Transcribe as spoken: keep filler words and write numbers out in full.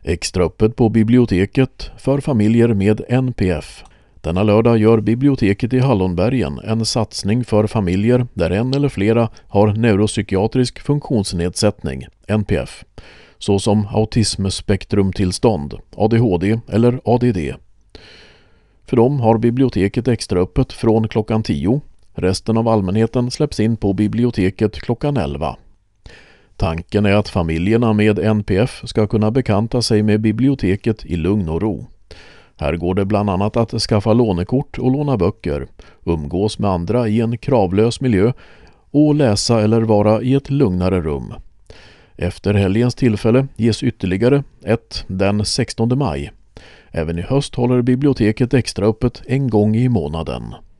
Extra öppet på biblioteket för familjer med N P F. Denna lördag gör biblioteket i Hallonbergen en satsning för familjer där en eller flera har neuropsykiatrisk funktionsnedsättning, N P F, såsom autismspektrumtillstånd, A D H D eller A D D. För dem har biblioteket extra öppet från klockan tio. Resten av allmänheten släpps in på biblioteket klockan elva. Tanken är att familjerna med N P F ska kunna bekanta sig med biblioteket i lugn och ro. Här går det bland annat att skaffa lånekort och låna böcker, umgås med andra i en kravlös miljö och läsa eller vara i ett lugnare rum. Efter helgens tillfälle ges ytterligare ett den sextonde maj. Även i höst håller biblioteket extra öppet en gång i månaden.